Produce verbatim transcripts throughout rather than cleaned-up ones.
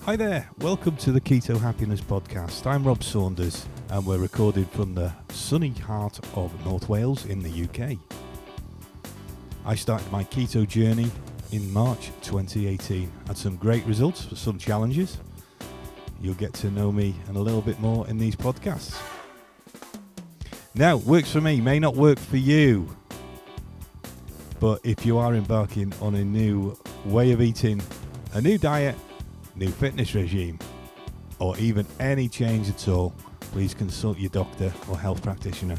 Hi there, welcome to the Keto Happiness Podcast. I'm Rob Saunders and we're recorded from the sunny heart of North Wales in the U K. I started my keto journey in March twenty eighteen. Had some great results for some challenges. You'll get to know me and a little bit more in these podcasts. Now, works for me, may not work for you. But if you are embarking on a new way of eating, a new diet, new fitness regime, or even any change at all, please consult your doctor or health practitioner.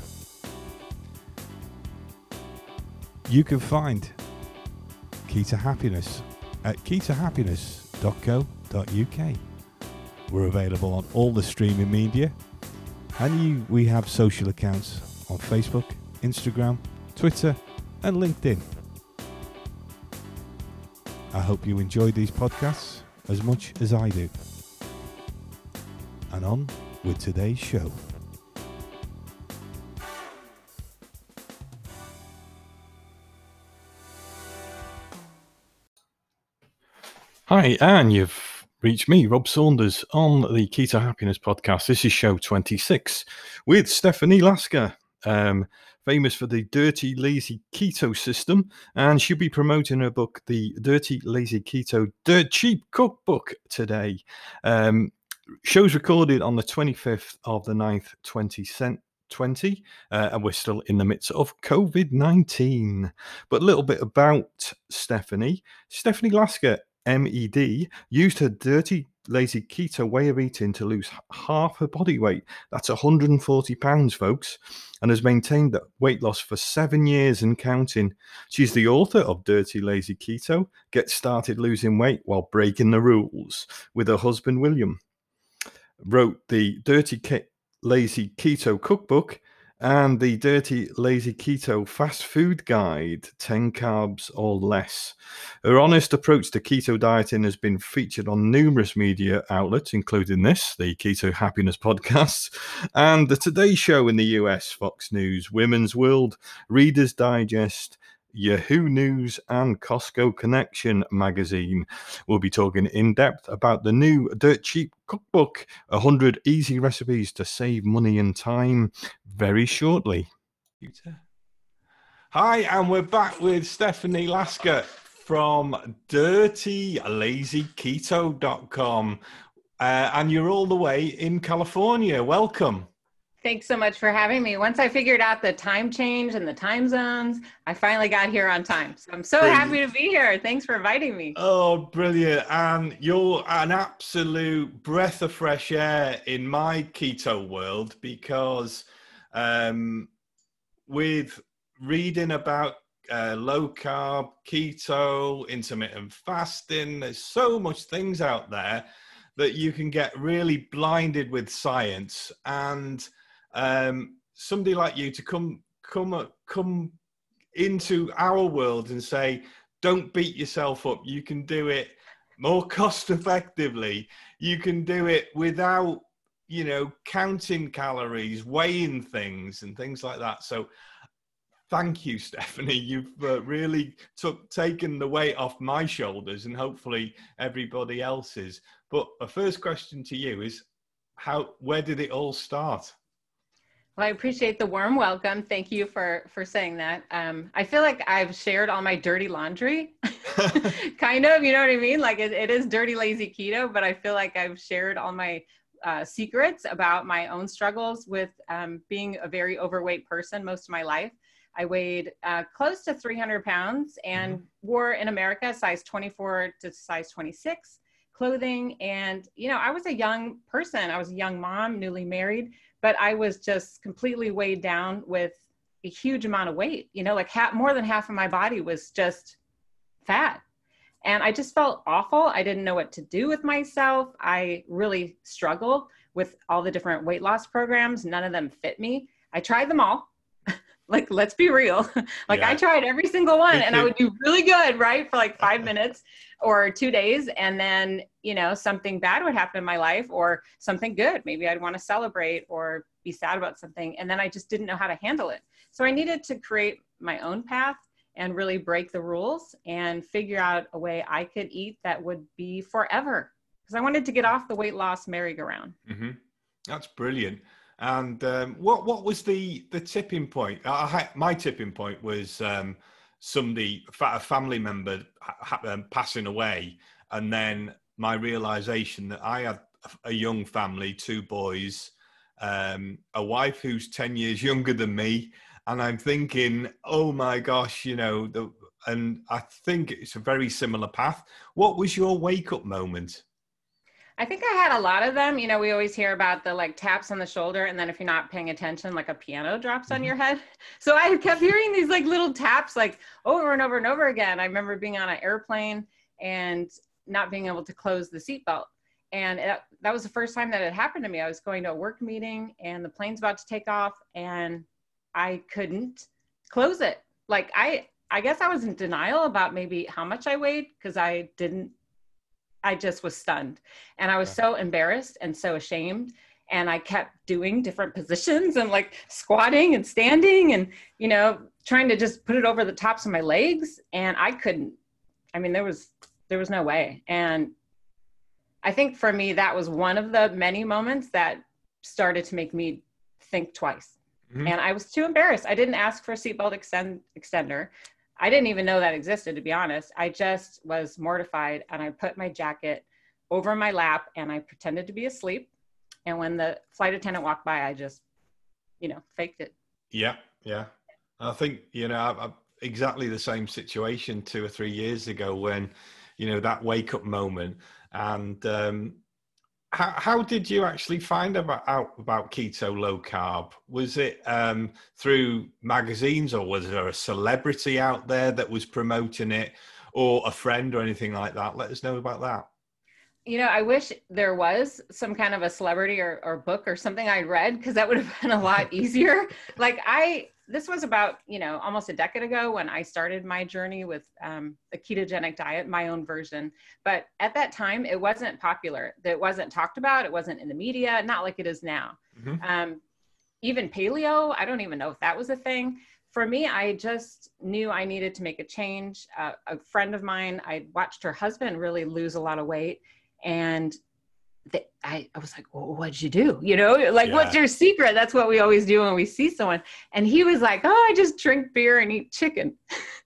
You can find Keto Happiness at keto happiness dot co dot uk. We're available on all the streaming media, and you, we have social accounts on Facebook, Instagram, Twitter, and LinkedIn. I hope you enjoyed these podcasts as much as I do. And on with today's show. Hi, and you've reached me, Rob Saunders, on the Keto Happiness Podcast. This is show twenty-six with Stephanie Lasker, um, famous for the Dirty Lazy Keto System, and she'll be promoting her book, The Dirty Lazy Keto Dirt Cheap Cookbook, today. Um, show's recorded on the twenty-fifth of the ninth, twenty twenty, uh, and we're still in the midst of COVID nineteen. But a little bit about Stephanie. Stephanie Lasker, M E D, used her dirty, lazy keto way of eating to lose half her body weight. That's one hundred forty pounds, folks, and has maintained that weight loss for seven years and counting. She's the author of Dirty Lazy Keto, Get Started Losing Weight While Breaking the Rules, with her husband, William. Wrote the Dirty Ke- Lazy Keto Cookbook and the Dirty Lazy Keto Fast Food Guide, ten carbs or less. Her honest approach to keto dieting has been featured on numerous media outlets, including this, the Keto Happiness Podcast, and the Today Show in the U S, Fox News, Women's World, Reader's Digest, Yahoo News, and Costco Connection magazine. We'll be talking in depth about the new Dirt Cheap Cookbook, one hundred easy recipes to save money and time, very shortly. Hi, and we're back with Stephanie Lasker from dirty lazy keto dot com, uh, and you're all the way in California. Welcome. Thanks so much for having me. Once I figured out the time change and the time zones, I finally got here on time. So I'm so brilliant. Happy to be here. Thanks for inviting me. Oh, brilliant. And you're an absolute breath of fresh air in my keto world, because um, with reading about uh, low carb, keto, intermittent fasting, there's so much things out there that you can get really blinded with science. And Um, somebody like you to come come come into our world and say, don't beat yourself up. You can do it more cost effectively. You can do it without, you know, counting calories, weighing things and things like that. So thank you, Stephanie. You've uh, really took taken the weight off my shoulders and hopefully everybody else's. But a first question to you is, how, where did it all start? Well, I appreciate the warm welcome. Thank you for, for saying that. Um, I feel like I've shared all my dirty laundry, kind of, you know what I mean? Like it, it is dirty, lazy keto, but I feel like I've shared all my uh, secrets about my own struggles with um, being a very overweight person most of my life. I weighed uh, close to three hundred pounds and mm-hmm. wore in America size twenty-four to size twenty-six clothing. And, you know, I was a young person. I was a young mom, newly married, but I was just completely weighed down with a huge amount of weight, you know, like half, more than half of my body was just fat. And I just felt awful. I didn't know what to do with myself. I really struggled with all the different weight loss programs. None of them fit me. I tried them all. Like, let's be real. Like yeah. I tried every single one and I would do really good, right? For like five minutes or two days. And then, you know, something bad would happen in my life or something good. Maybe I'd want to celebrate or be sad about something. And then I just didn't know how to handle it. So I needed to create my own path and really break the rules and figure out a way I could eat that would be forever. because I wanted to get off the weight loss merry-go-round. Mm-hmm. That's brilliant. And um, what what was the the tipping point? I, I, my tipping point was um, somebody, a family member ha, um, passing away, and then my realization that I had a young family, two boys, um, a wife who's ten years younger than me, and I'm thinking, oh my gosh, you know, the, and I think it's a very similar path. What was your wake-up moment? I think I had a lot of them. You know, we always hear about the like taps on the shoulder, and then if you're not paying attention, like a piano drops on your head. So I kept hearing these like little taps like over and over and over again. I remember being on an airplane and not being able to close the seatbelt. And it, that was the first time that it happened to me. I was going to a work meeting and the plane's about to take off and I couldn't close it. Like I, I guess I was in denial about maybe how much I weighed, because I didn't I just was stunned, and I was so embarrassed and so ashamed. And I kept doing different positions and like squatting and standing and, you know, trying to just put it over the tops of my legs. And I couldn't, I mean, there was, there was no way. And I think for me, that was one of the many moments that started to make me think twice. Mm-hmm. And I was too embarrassed. I didn't ask for a seatbelt extend, extender. I didn't even know that existed, to be honest. I just was mortified, and I put my jacket over my lap and I pretended to be asleep. And when the flight attendant walked by, I just, you know, faked it. Yeah, yeah. I think, you know, I, I, exactly the same situation two or three years ago when, you know, that wake up moment. And um, how, how did you actually find about, out about keto low carb? Was it um, through magazines, or was there a celebrity out there that was promoting it, or a friend or anything like that? Let us know about that. You know, I wish there was some kind of a celebrity or, or book or something I read, because that would have been a lot easier. Like I, this was about, you know, almost a decade ago when I started my journey with um, the ketogenic diet, my own version. But at that time, it wasn't popular. It wasn't talked about. It wasn't in the media, not like it is now. Mm-hmm. Um, even paleo, I don't even know if that was a thing. For me, I just knew I needed to make a change. Uh, a friend of mine, I watched her husband really lose a lot of weight. And they, I, I was like, well, what'd you do? You know, like, yeah. What's your secret? That's what we always do when we see someone. And he was like, oh, I just drink beer and eat chicken.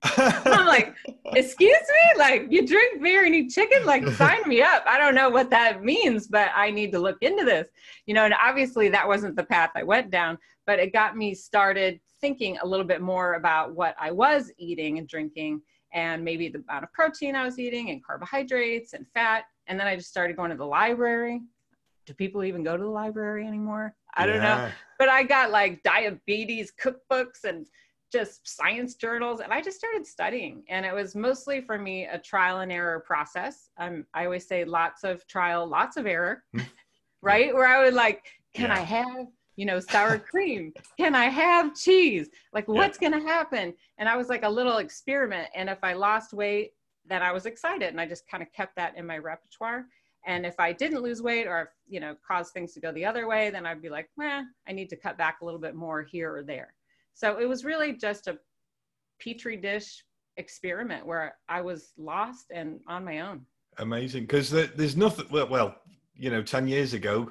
I'm like, excuse me? Like, you drink beer and eat chicken? Like, sign me up. I don't know what that means, but I need to look into this. You know, and obviously that wasn't the path I went down, but it got me started thinking a little bit more about what I was eating and drinking, and maybe the amount of protein I was eating and carbohydrates and fat. And then I just started going to the library. Do people even go to the library anymore? I don't yeah. know. But I got like diabetes cookbooks and just science journals. And I just started studying. And it was mostly for me a trial and error process. Um, I always say lots of trial, lots of error, right? Where I would like, can yeah. I have, you know, sour cream? Can I have cheese? Like, what's yeah. going to happen? And I was like a little experiment. And if I lost weight, then I was excited, and I just kind of kept that in my repertoire. And if I didn't lose weight, or if, you know, caused things to go the other way, then I'd be like, eh, I need to cut back a little bit more here or there. So it was really just a petri dish experiment where I was lost and on my own. Amazing. Because there's nothing, well, well, you know, ten years ago,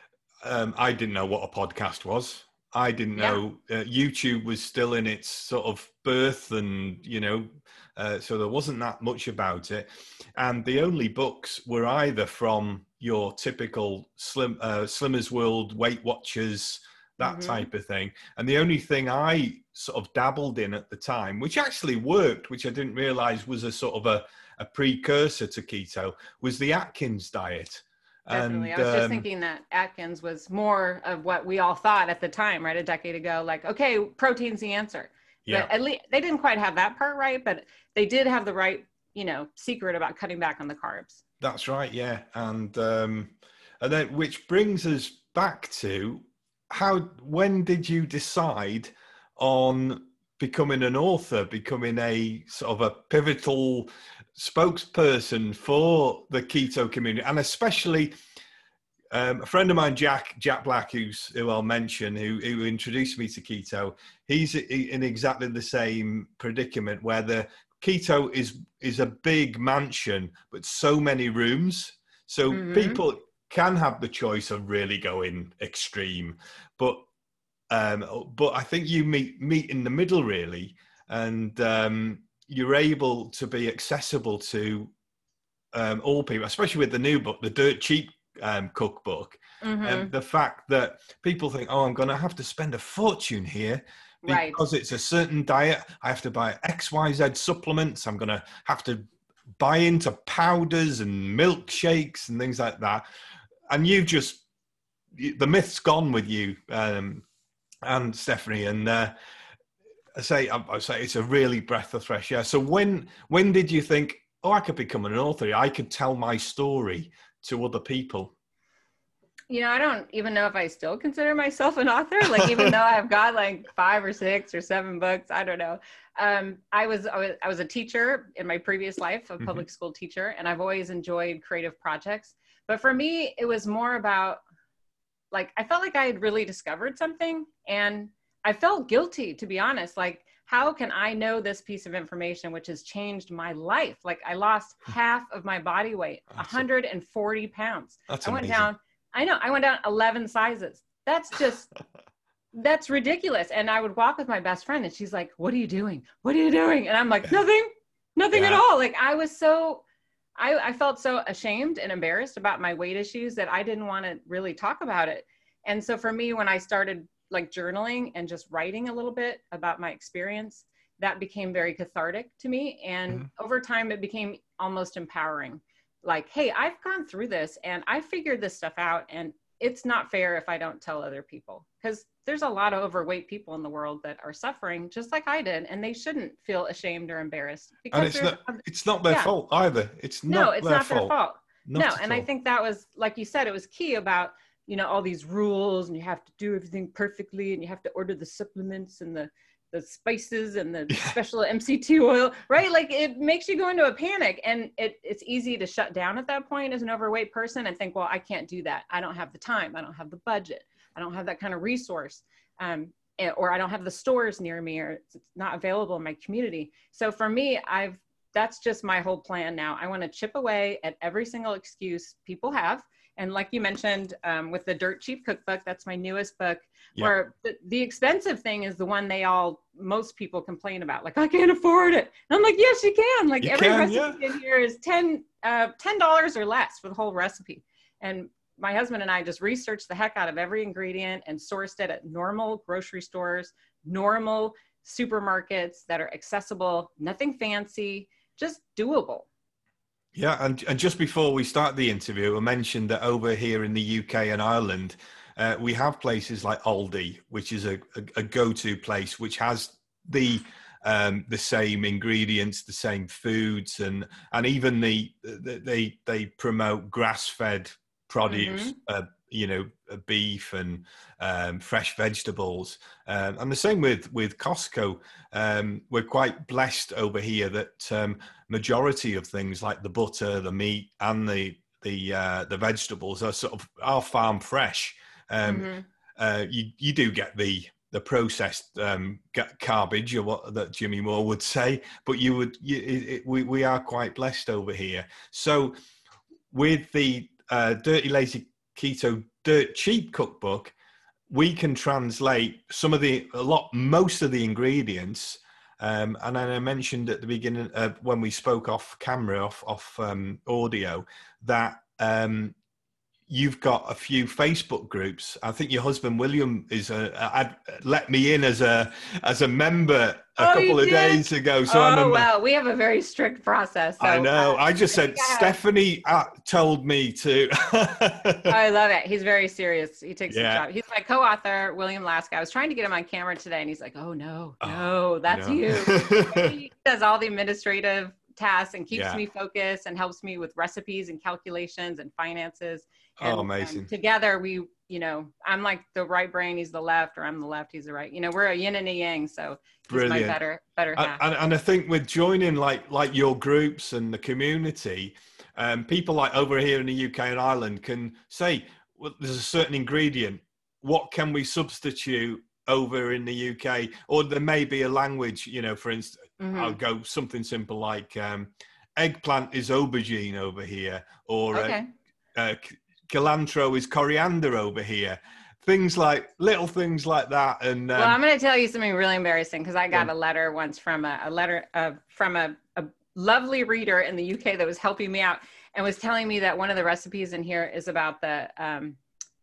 um, I didn't know what a podcast was. I didn't know yeah. uh, YouTube was still in its sort of birth, and, you know, uh, so there wasn't that much about it. And the only books were either from your typical slim, uh, Slimmers World, Weight Watchers, that mm-hmm. type of thing. And the only thing I sort of dabbled in at the time, which actually worked, which I didn't realize was a sort of a, a precursor to keto, was the Atkins diet. Definitely. And, I was just um, thinking that Atkins was more of what we all thought at the time, right? A decade ago, like, okay, protein's the answer. Yeah. But at least they didn't quite have that part right, but they did have the right, you know, secret about cutting back on the carbs. That's right. Yeah. And, um, and then, which brings us back to how, when did you decide on becoming an author, becoming a sort of a pivotal spokesperson for the keto community? And especially um, a friend of mine, Jack, Jack Black, who's, who I'll mention, who, who introduced me to keto. He's in exactly the same predicament, where the keto is, is a big mansion, but so many rooms. So Mhm. people can have the choice of really going extreme, but um, but I think you meet meet in the middle really, and um, you're able to be accessible to um, all people, especially with the new book, the Dirt Cheap um, cookbook. And Mhm. the fact that people think, oh, I'm going to have to spend a fortune here Right. because it's a certain diet. I have to buy X Y Z supplements. I'm going to have to buy into powders and milkshakes and things like that. And you just, the myth's gone with you um, and Stephanie. And uh, I say, I, I say it's a really breath of fresh air. So when, when did you think, oh, I could become an author? I could tell my story to other people. You know, I don't even know if I still consider myself an author. Like, even though I've got like five or six or seven books, I don't know. Um, I was, I was I was a teacher in my previous life, a public Mm-hmm. school teacher, and I've always enjoyed creative projects. But for me, it was more about like, I felt like I had really discovered something, and I felt guilty, to be honest. Like, how can I know this piece of information, which has changed my life? Like, I lost half of my body weight, That's, one hundred forty pounds. that's I went amazing. down, I know, I went down eleven sizes. That's just, that's ridiculous. And I would walk with my best friend and she's like, what are you doing? What are you doing? And I'm like, nothing, nothing at Yeah. all. Like, I was so, I, I felt so ashamed and embarrassed about my weight issues that I didn't want to really talk about it. And so for me, when I started like journaling and just writing a little bit about my experience, that became very cathartic to me. And Mm-hmm. over time, it became almost empowering. Like, hey, I've gone through this and I figured this stuff out, and it's not fair if I don't tell other people, because there's a lot of overweight people in the world that are suffering just like I did, and they shouldn't feel ashamed or embarrassed because And it's there's, not, it's not their yeah, fault either. It's no, not it's their not their fault. fault. Not No. at And all. I think that was, like you said, it was key about, you know, all these rules and you have to do everything perfectly and you have to order the supplements and the, the spices and the special M C T oil, right? Like, it makes you go into a panic, and it, it's easy to shut down at that point as an overweight person and think, well, I can't do that. I don't have the time. I don't have the budget. I don't have that kind of resource. Um, or I don't have the stores near me, or it's not available in my community. So for me, I've, that's just my whole plan now. I want to chip away at every single excuse people have. And like you mentioned, um, with the Dirt Cheap Cookbook, that's my newest book, Yeah. where the, the expensive thing is the one they all, most people complain about. Like, I can't afford it. And I'm like, yes, you can. Like, You every can, recipe yeah. in here is ten, uh, ten dollars or less for the whole recipe. And my husband and I just researched the heck out of every ingredient and sourced it at normal grocery stores, normal supermarkets that are accessible, nothing fancy, just doable. Yeah, and, and just before we start the interview, I mentioned that over here in the U K and Ireland, uh, we have places like Aldi, which is a, a, a go-to place, which has the um, the same ingredients, the same foods, and and even the, the they they promote grass-fed produce, Mm-hmm. uh, you know, beef and um, fresh vegetables, um, and the same with with Costco. Um, we're quite blessed over here that um, majority of things like the butter, the meat, and the the uh, the vegetables are sort of are farm fresh. Um, Mm-hmm. uh, you you do get the the processed um, garbage, or what that Jimmy Moore would say, but you would you, it, it, we we are quite blessed over here. So with the uh, Dirty Lazy Keto Dirt Cheap Cookbook, we can translate some of the a lot most of the ingredients. Um, and then I mentioned at the beginning uh, when we spoke off camera, off off um, audio, that um, you've got a few Facebook groups. I think your husband William is a, a, let me in as a as a member a Oh, couple you of did? days ago. So oh, I remember. Well, we have a very strict process. So, I know. uh, I just I said I Stephanie uh, told me to. I love it. He's very serious. He takes the Yeah. job. He's my co-author, William Laska. I was trying to get him on camera today, and he's like, "Oh no, no, Oh, that's no. you." He does all the administrative tasks and keeps Yeah. me focused and helps me with recipes and calculations and finances. Oh, And amazing. um, together, we, you know, I'm like the right brain, he's the left, or I'm the left, he's the right. You know, we're a yin and a yang. So he's Brilliant. my better, better And, half. and, and I think with joining like like your groups and the community, um, people like over here in the U K and Ireland can say, well, there's a certain ingredient. What can we substitute over in the U K? Or there may be a language, you know, for instance, Mhm. I'll go something simple like um, eggplant is aubergine over here, or Okay. uh, uh, cilantro is coriander over here. Things like little things like that. And um, well, I'm going to tell you something really embarrassing because I got a letter once from a, a letter uh, from a, a lovely reader in the U K that was helping me out and was telling me that one of the recipes in here is about the, um,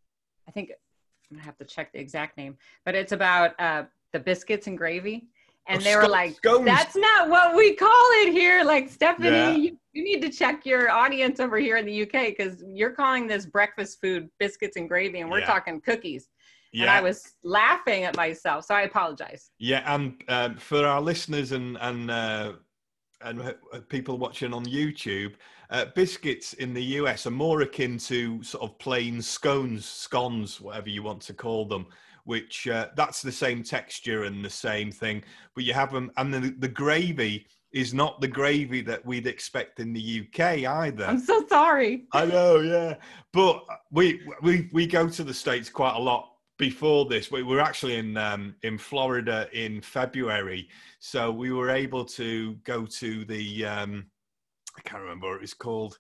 I think I'm gonna have to check the exact name, but it's about uh, the biscuits and gravy. And oh, they were like, scones. That's not what we call it here. Like, Stephanie, yeah. you, you need to check your audience over here in the U K because you're calling this breakfast food biscuits and gravy and we're yeah. talking cookies. Yeah. And I was laughing at myself. So I apologize. Yeah. And um, for our listeners and, and, uh, and people watching on YouTube, uh, biscuits in the U S are more akin to sort of plain scones, scones, whatever you want to call them, which uh, that's the same texture and the same thing, but you have them, and the, the gravy is not the gravy that we'd expect in the U K either. I'm so sorry. I know, yeah. But we, we, we go to the States quite a lot. Before this, we were actually in um, in Florida in February, so we were able to go to the um, I can't remember what it was called.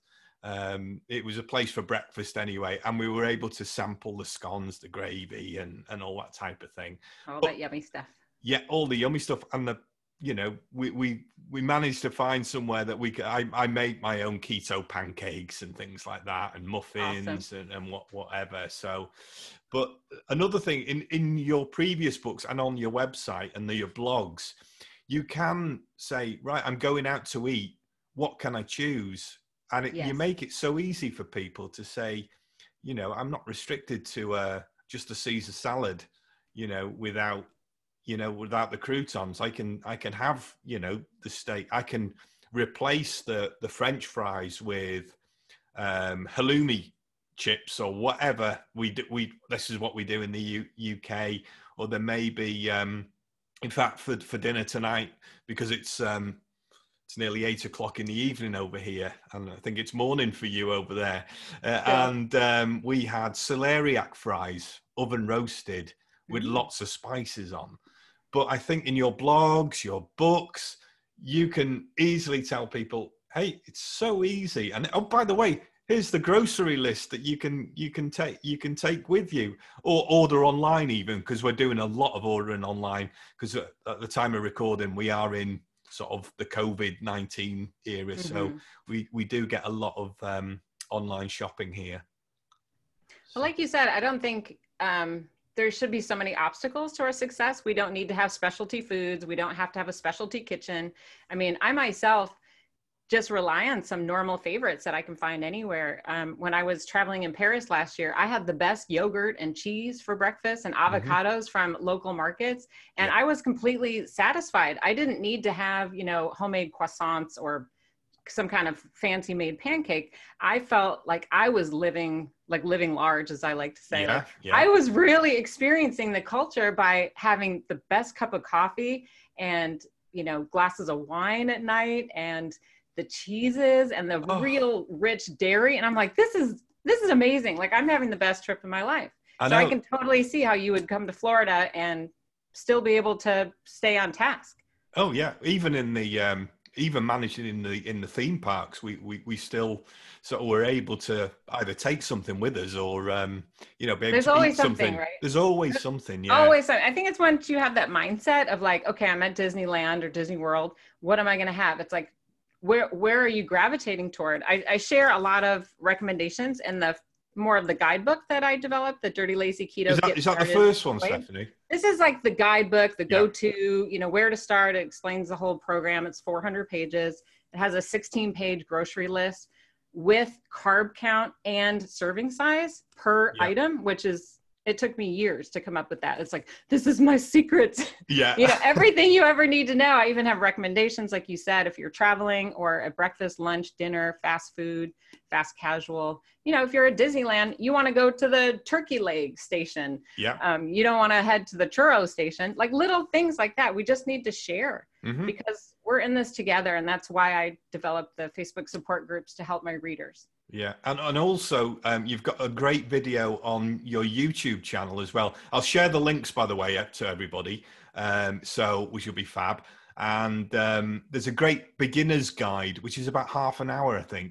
Um, it was a place for breakfast anyway, and we were able to sample the scones, the gravy, and and all that type of thing. All that yummy stuff. Yeah, all the yummy stuff, and the you know we we we managed to find somewhere that we could. I I made my own keto pancakes and things like that, and muffins awesome. and and what whatever. So. But another thing, in, in your previous books and on your website and the, your blogs, you can say, right, I'm going out to eat. What can I choose? And it, yes. you make it so easy for people to say, you know, I'm not restricted to uh, just a Caesar salad, you know, without, you know, without the croutons. I can, I can have, you know, the steak. I can replace the, the French fries with um, halloumi chips or whatever we do. We this is what we do in the U, UK, or there may be um in fact for for dinner tonight, because it's um it's nearly eight o'clock in the evening over here, and I think it's morning for you over there, uh, yeah. and um we had celeriac fries, oven roasted with mm-hmm. lots of spices on. But I think in your blogs, your books, you can easily tell people, hey, it's so easy. And oh, by the way, here's the grocery list that you can you can take you can take with you, or order online even, because we're doing a lot of ordering online, because at the time of recording we are in sort of the COVID nineteen era, mm-hmm. so we we do get a lot of um, online shopping here. Well, like you said, I don't think um, there should be so many obstacles to our success. We don't need to have specialty foods. We don't have to have a specialty kitchen. I mean, I myself just rely on some normal favorites that I can find anywhere. Um, when I was traveling in Paris last year, I had the best yogurt and cheese for breakfast and avocados mm-hmm. from local markets. And yeah. I was completely satisfied. I didn't need to have, you know, homemade croissants or some kind of fancy made pancake. I felt like I was living, like living large, as I like to say. Yeah, like, yeah. I was really experiencing the culture by having the best cup of coffee and, you know, glasses of wine at night, and the cheeses and the oh. real rich dairy. And I'm like, this is, this is amazing. Like, I'm having the best trip of my life. I so know. I can totally see how you would come to Florida and still be able to stay on task. Oh yeah. Even in the, um, even managing in the, in the theme parks, we, we, we still sort of were able to either take something with us or, um, you know, be able There's to always eat something, something. Right? There's always something. Yeah. Always something. I think it's once you have that mindset of like, okay, I'm at Disneyland or Disney World. What am I going to have? It's like, where, where are you gravitating toward? I, I share a lot of recommendations in the more of the guidebook that I developed, the Dirty Lazy Keto. Is that, is that the first one, Stephanie? This is like the guidebook, the yeah. go-to, you know, where to start. It explains the whole program. It's four hundred pages. It has a sixteen page grocery list with carb count and serving size per yeah. item, which is, it took me years to come up with that. It's like, this is my secret. Yeah. You know, everything you ever need to know. I even have recommendations, like you said, if you're traveling or at breakfast, lunch, dinner, fast food, fast casual. You know, if you're at Disneyland, you want to go to the turkey leg station. Yeah. Um, you don't want to head to the churro station. Like little things like that. We just need to share mm-hmm. because we're in this together. And that's why I developed the Facebook support groups to help my readers. Yeah, and, and also um, you've got a great video on your YouTube channel as well. I'll share the links, by the way, up to everybody, um, so which will be fab. And um, there's a great beginner's guide, which is about half an hour, I think.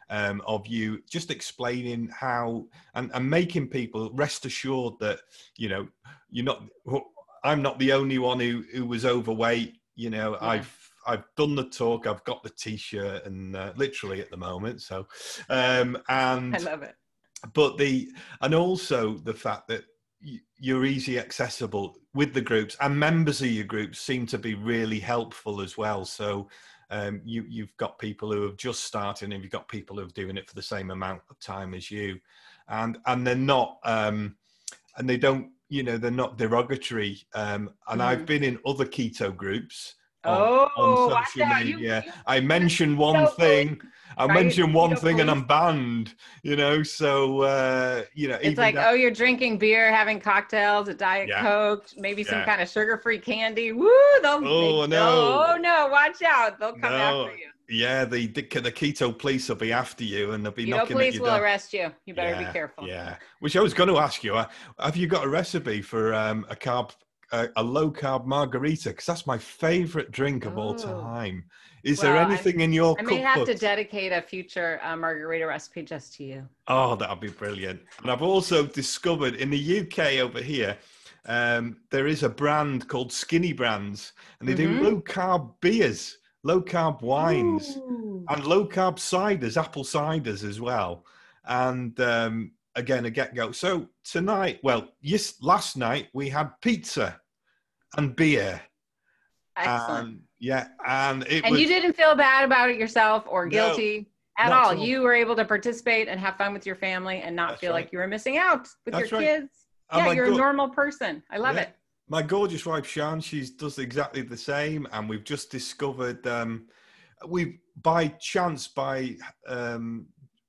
um, of you just explaining how and, and making people rest assured that, you know, you're not, I'm not the only one who, who was overweight. You know, yeah. I've, I've done the talk, I've got the t-shirt and uh, literally at the moment. So, um, and I love it. But the, and also the fact that you're easy accessible with the groups, and members of your groups seem to be really helpful as well. So um, you, you've got people who have just started, and you've got people who are doing it for the same amount of time as you, and and they're not, um, and they don't, you know, they're not derogatory. Um, and mm-hmm. I've been in other keto groups. On, oh, on social media, you, I mention one so thing. I right? mention one keto thing, police. and I'm banned. You know, so uh, you know, it's even like, that, oh, you're drinking beer, having cocktails, a Diet yeah. Coke, maybe yeah. some kind of sugar-free candy. Woo! They'll, oh they, no! Oh no! Watch out! They'll come no. after you. Yeah, the the keto police will be after you, and they'll be keto knocking police at your will door. arrest you. You better yeah, be careful. Yeah. Which I was going to ask you, uh, have you got a recipe for um, a carb? A, a low carb margarita, because that's my favorite drink of all time. Is well, there anything I, in your I may have to cookbooks? dedicate a future uh, margarita recipe just to you. Oh, that'd be brilliant. And I've also discovered in the U K over here, um, there is a brand called Skinny Brands, and they mm-hmm. do low carb beers, low carb wines, Ooh. and low carb ciders, apple ciders as well. And um, again, a get-go. So tonight, well, yes, last night we had pizza and beer. Excellent. And, yeah, and it and was, you didn't feel bad about it yourself or guilty no, at all. at all. You were able to participate and have fun with your family and not That's feel right. like you were missing out with That's your right. kids. And yeah, you're go- a normal person. I love yeah. it. My gorgeous wife, Shan, she does exactly the same. And we've just discovered, um, we by chance, by um,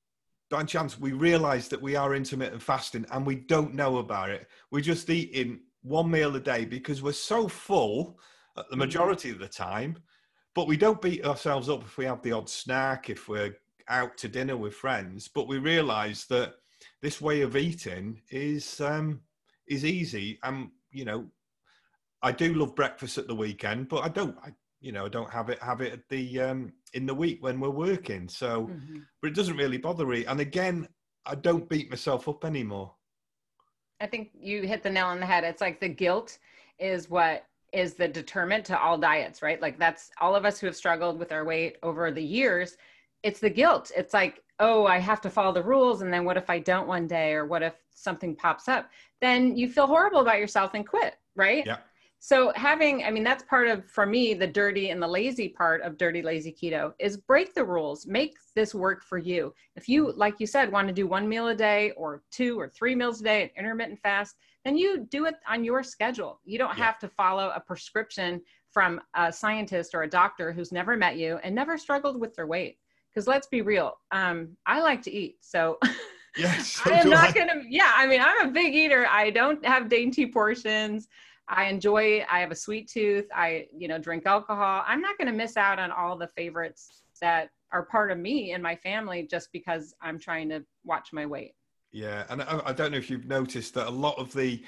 by chance, we realized that we are intermittent fasting and we don't know about it. We're just eating one meal a day because we're so full at the majority mm-hmm. of the time, but we don't beat ourselves up if we have the odd snack, if we're out to dinner with friends. But we realize that this way of eating is um, is easy. And, you know, I do love breakfast at the weekend, but I don't, I, you know, I don't have it, have it at the, um, in the week when we're working. So, mm-hmm. but it doesn't really bother me. And again, I don't beat myself up anymore. I think you hit the nail on the head. It's like the guilt is what is the deterrent to all diets, right? Like that's all of us who have struggled with our weight over the years. It's the guilt. It's like, oh, I have to follow the rules. And then what if I don't one day, or what if something pops up? Then you feel horrible about yourself and quit, right? Yeah. So having, I mean, that's part of, for me, the dirty and the lazy part of Dirty Lazy Keto is break the rules, make this work for you. If you, like you said, want to do one meal a day or two or three meals a day, an intermittent fast, then you do it on your schedule. You don't yeah. have to follow a prescription from a scientist or a doctor who's never met you and never struggled with their weight. Because let's be real, um, I like to eat. So yes, so I am not I. gonna, yeah, I mean, I'm a big eater. I don't have dainty portions. I enjoy, I have a sweet tooth. I, you know, drink alcohol. I'm not going to miss out on all the favorites that are part of me and my family just because I'm trying to watch my weight. Yeah. And I, I don't know if you've noticed that a lot of the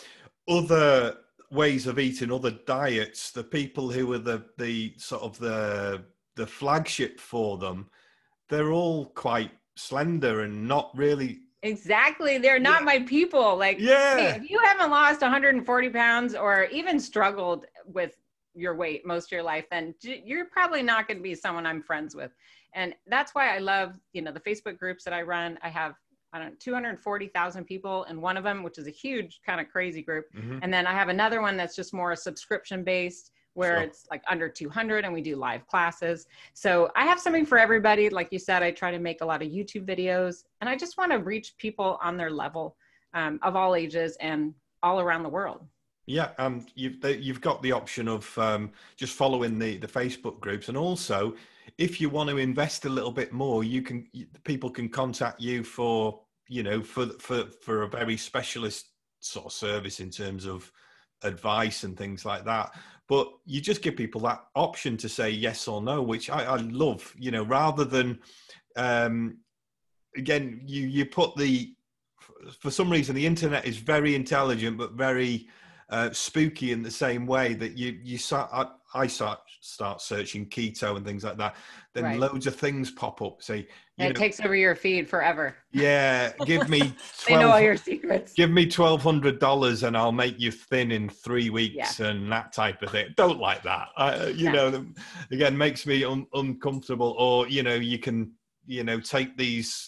other ways of eating, other diets, the people who are the, the sort of the, the flagship for them, they're all quite slender and not really. Exactly. They're not yeah. my people. Like, yeah. hey, if you haven't lost one hundred forty pounds or even struggled with your weight most of your life, then you're probably not going to be someone I'm friends with. And that's why I love, you know, the Facebook groups that I run. I have, I don't know, two hundred forty thousand people in one of them, which is a huge kind of crazy group. Mm-hmm. And then I have another one that's just more subscription based, where sure. it's like under two hundred and we do live classes. So I have something for everybody. Like you said, I try to make a lot of YouTube videos and I just want to reach people on their level um, of all ages and all around the world. Yeah. And you've, you've got the option of um, just following the, the Facebook groups. And also if you want to invest a little bit more, you can, people can contact you for, you know, for, for, for a very specialist sort of service in terms of advice and things like that. But you just give people that option to say yes or no, which I, I love, you know, rather than, um, again, you, you put the, for some reason, the internet is very intelligent, but very uh, spooky in the same way that you you start. I, I start start searching keto and things like that. Then Right. loads of things pop up. Say, you And it know, takes over your feed forever. yeah, give me They know all twelve. your secrets. Give me twelve hundred dollars and I'll make you thin in three weeks, Yeah. and that type of thing. Don't like that. I, you No. know, again, makes me un- uncomfortable. Or you know, you can you know take these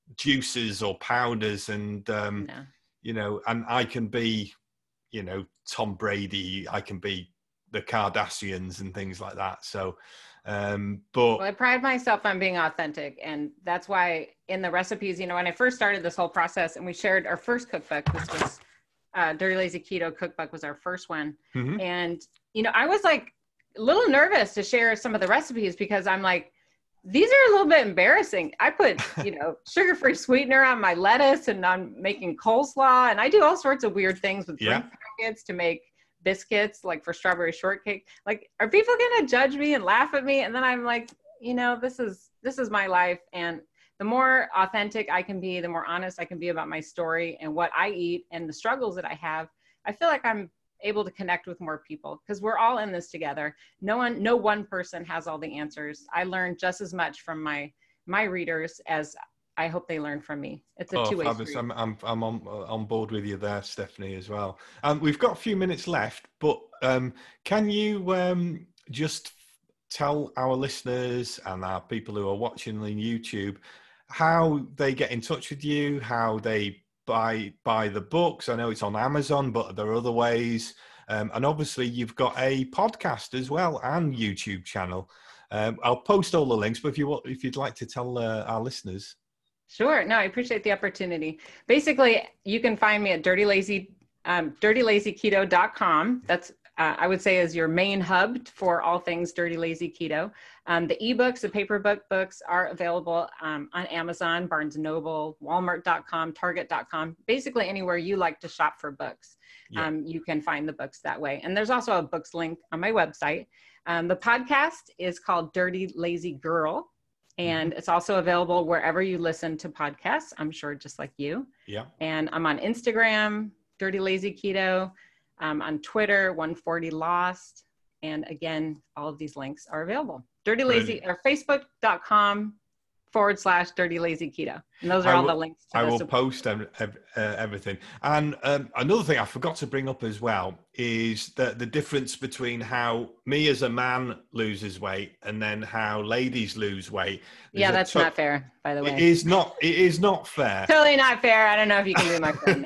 juices or powders, and um, No. you know, and I can be, you know, Tom Brady. I can be the Kardashians and things like that. So, um, but Well, I pride myself on being authentic. And that's why in the recipes, you know, when I first started this whole process and we shared our first cookbook, this was uh, Dirty Lazy Keto Cookbook was our first one. mm-hmm. And, you know, I was like a little nervous to share some of the recipes because I'm like, these are a little bit embarrassing. I put, you know, sugar-free sweetener on my lettuce, and I'm making coleslaw, and I do all sorts of weird things with Yeah. drink packets to make biscuits, like for strawberry shortcake. Like, are people going to judge me and laugh at me? And then I'm like, you know, this is, this is my life. And the more authentic I can be, the more honest I can be about my story and what I eat and the struggles that I have, I feel like I'm able to connect with more people because we're all in this together. No one, no one person has all the answers. I learned just as much from my, my readers as I hope they learn from me. It's a Oh, two-way fabulous. street. I'm, I'm, I'm on, on board with you there, Stephanie, as well. Um, we've got a few minutes left, but um, can you um, just tell our listeners and our people who are watching on YouTube how they get in touch with you, how they buy buy the books? I know it's on Amazon, but there are other ways. Um, and obviously, you've got a podcast as well and YouTube channel. Um, I'll post all the links, but if you want, if you'd like to tell uh, our listeners. Sure. No, I appreciate the opportunity. Basically, you can find me at Dirty Lazy, um, dirty lazy keto dot com. That's, uh, I would say, is your main hub for all things Dirty Lazy Keto. Um, the ebooks, the paper book books are available um, on Amazon, Barnes and Noble, Walmart dot com, Target dot com, basically anywhere you like to shop for books. Yeah. Um, you can find the books that way. And there's also a books link on my website. Um, the podcast is called Dirty Lazy Girl. And it's also available wherever you listen to podcasts, I'm sure, just like you. Yeah. And I'm on Instagram, Dirty Lazy Keto, um, on Twitter, one forty Lost. And again, all of these links are available. Dirty Lazy, or facebook dot com forward slash Dirty Lazy Keto. And those are I all will, the links to I the will support. post ev- ev- uh, everything. And um, another thing I forgot to bring up as well is that the difference between how me as a man loses weight and then how ladies lose weight. Yeah, There's a that's to- not fair, by the way. It is not. It is not fair. Totally not fair. I don't know if you can be my friend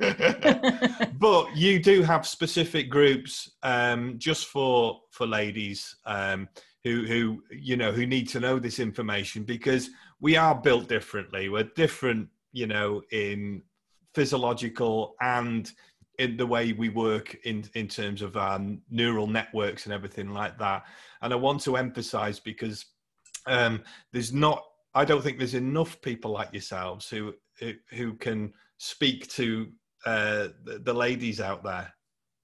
now. But you do have specific groups um, just for for ladies um, who who you know who need to know this information, because we are built differently. We're different, you know, in physiological and in the way we work in in terms of our neural networks and everything like that. And I want to emphasize, because um, there's not. I don't think there's enough people like yourselves who who, who can speak to uh, the, the ladies out there.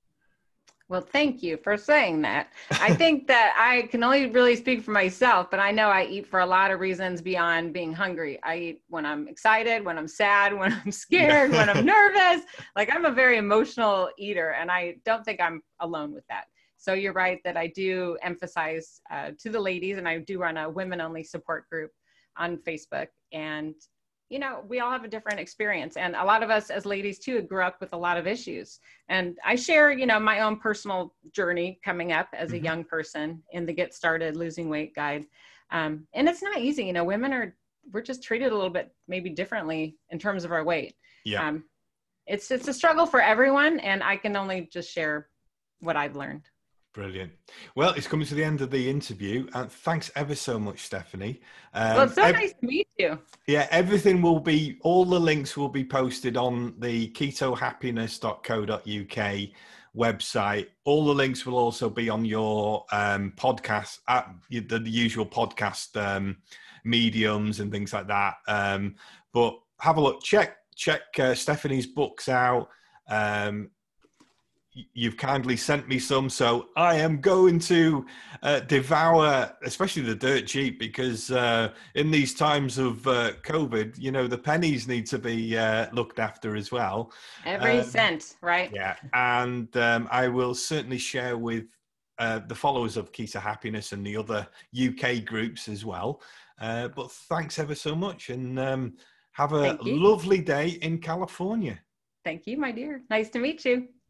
Well, thank you for saying that. I think that I can only really speak for myself, but I know I eat for a lot of reasons beyond being hungry. I eat when I'm excited, when I'm sad, when I'm scared, when I'm nervous. Like, I'm a very emotional eater, and I don't think I'm alone with that. So you're right that I do emphasize uh, to the ladies, and I do run a women-only support group on Facebook. And you know, we all have a different experience. And a lot of us as ladies too grew up with a lot of issues. And I share, you know, my own personal journey coming up as Mm-hmm. a young person in the Get Started Losing Weight Guide. Um, and it's not easy. You know, women are, we're just treated a little bit maybe differently in terms of our weight. Yeah. Um, it's, it's a struggle for everyone. And I can only just share what I've learned. Brilliant. Well, it's coming to the end of the interview, and thanks ever so much, Stephanie. Um, Well, it's so ev- nice to meet you. Yeah, everything will be, all the links will be posted on the keto happiness dot co dot U K website. All the links will also be on your um, podcast, at the, the usual podcast um, mediums and things like that. Um, but have a look, check check uh, Stephanie's books out. Um, you've kindly sent me some, so I am going to uh, devour, especially the dirt cheap, because uh, in these times of uh, COVID, you know, the pennies need to be uh, looked after as well. Every um, cent, right? Yeah, and um, I will certainly share with uh, the followers of Keto Happiness and the other U K groups as well. Uh, but thanks ever so much, and um, have a lovely day in California. Thank you, my dear. Nice to meet you.